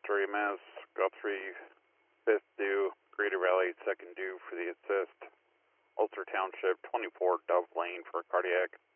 Officer EMS, Guthrie, 5th due, Grady Valley, 2nd due for the assist. Ulster Township, 24 Dove Lane for cardiac.